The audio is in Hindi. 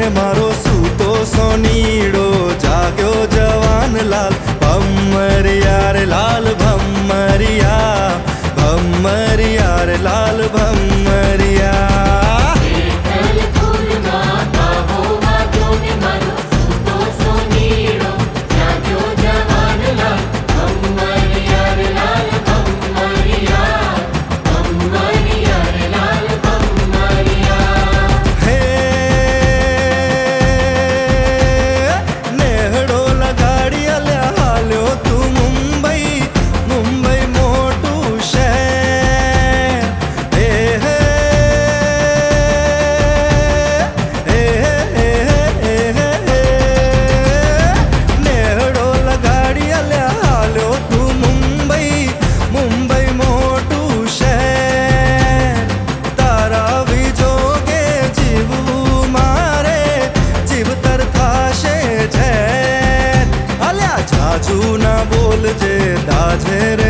ने मारो सूतो सोनीड़ो जाग्यो जवान लाल भम्मरिया रे लाल भम्मरिया भम्मरिया रे लाल भम्मरिया। ना बोल जे दाझे